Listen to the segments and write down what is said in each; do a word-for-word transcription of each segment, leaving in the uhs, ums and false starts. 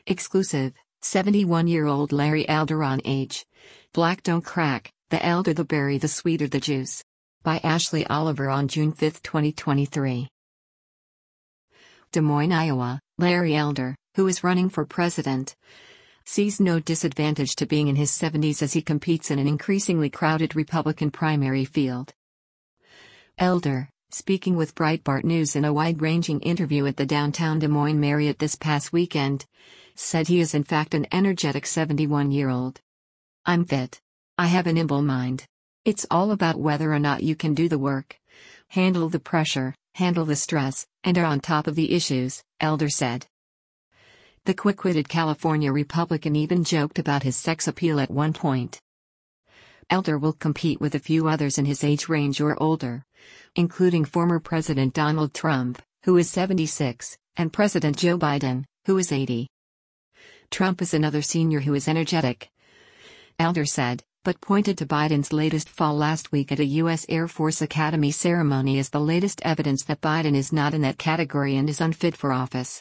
Exclusive, seventy-one-year-old Larry Elder on Age. Black Don't Crack, the elder the berry the sweeter the juice. By Ashley Oliver on June fifth, twenty twenty-three. Des Moines, Iowa, Larry Elder, who is running for president, sees no disadvantage to being in his seventies as he competes in an increasingly crowded Republican primary field. Elder, speaking with Breitbart News in a wide-ranging interview at the downtown Des Moines Marriott this past weekend, said he is in fact an energetic seventy-one-year-old. "I'm fit. I have a nimble mind. It's all about whether or not you can do the work, handle the pressure, handle the stress, and are on top of the issues," Elder said. The quick-witted California Republican even joked about his sex appeal at one point. Elder will compete with a few others in his age range or older, including former President Donald Trump, who is seventy-six, and President Joe Biden, who is eighty. Trump is another senior who is energetic, Elder said, but pointed to Biden's latest fall last week at a U S Air Force Academy ceremony as the latest evidence that Biden is not in that category and is unfit for office.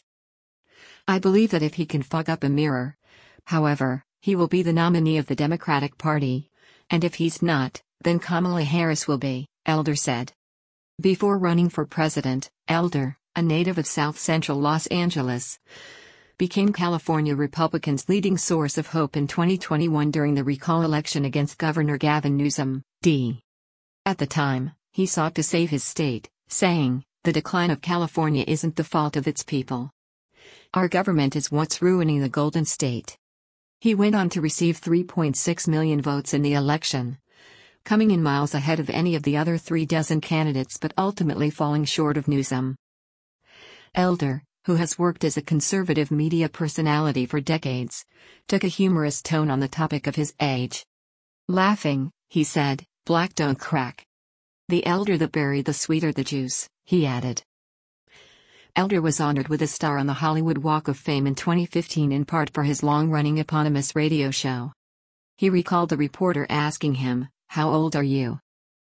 "I believe that if he can fog up a mirror, however, he will be the nominee of the Democratic Party, and if he's not, then Kamala Harris will be," Elder said. Before running for president, Elder, a native of South Central Los Angeles, became California Republicans' leading source of hope in twenty twenty-one during the recall election against Governor Gavin Newsom, D. At the time, he sought to save his state, saying, "The decline of California isn't the fault of its people. Our government is what's ruining the Golden State." He went on to receive three point six million votes in the election, coming in miles ahead of any of the other three dozen candidates but ultimately falling short of Newsom. Elder, who has worked as a conservative media personality for decades, took a humorous tone on the topic of his age. Laughing, he said, "Black don't crack. The elder the berry the sweeter the juice," he added. Elder was honored with a star on the Hollywood Walk of Fame in twenty fifteen in part for his long-running eponymous radio show. He recalled the reporter asking him, "How old are you?"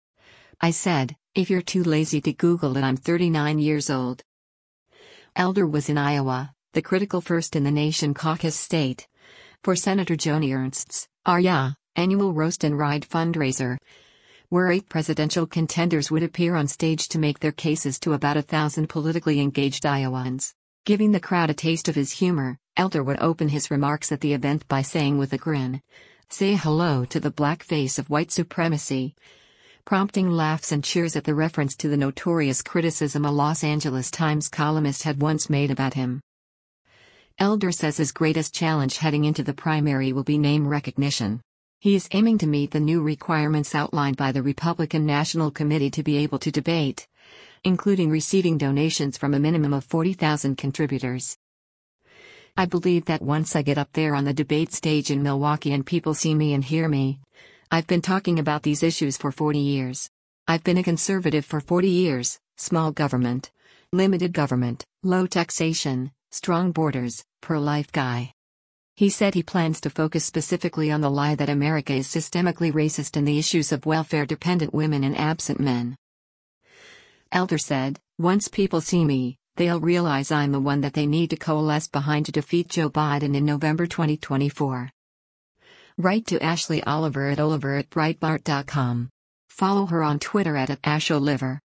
"I said, if you're too lazy to Google it, I'm thirty-nine years old." Elder was in Iowa, the critical first-in-the-nation caucus state, for Senator Joni Ernst's Are Ya? Annual Roast and Ride fundraiser, where eight presidential contenders would appear on stage to make their cases to about a thousand politically engaged Iowans. Giving the crowd a taste of his humor, Elder would open his remarks at the event by saying with a grin, "Say hello to the black face of white supremacy," prompting laughs and cheers at the reference to the notorious criticism a Los Angeles Times columnist had once made about him. Elder says his greatest challenge heading into the primary will be name recognition. He is aiming to meet the new requirements outlined by the Republican National Committee to be able to debate, including receiving donations from a minimum of forty thousand contributors. "I believe that once I get up there on the debate stage in Milwaukee and people see me and hear me, I've been talking about these issues for forty years. I've been a conservative for forty years, small government, limited government, low taxation, strong borders, pro-life guy." He said he plans to focus specifically on the lie that America is systemically racist and the issues of welfare-dependent women and absent men. Elder said, "Once people see me, they'll realize I'm the one that they need to coalesce behind to defeat Joe Biden in November twenty twenty-four. Write to Ashley Oliver at oliver at breitbart dot com. Follow her on Twitter at, at asholiver.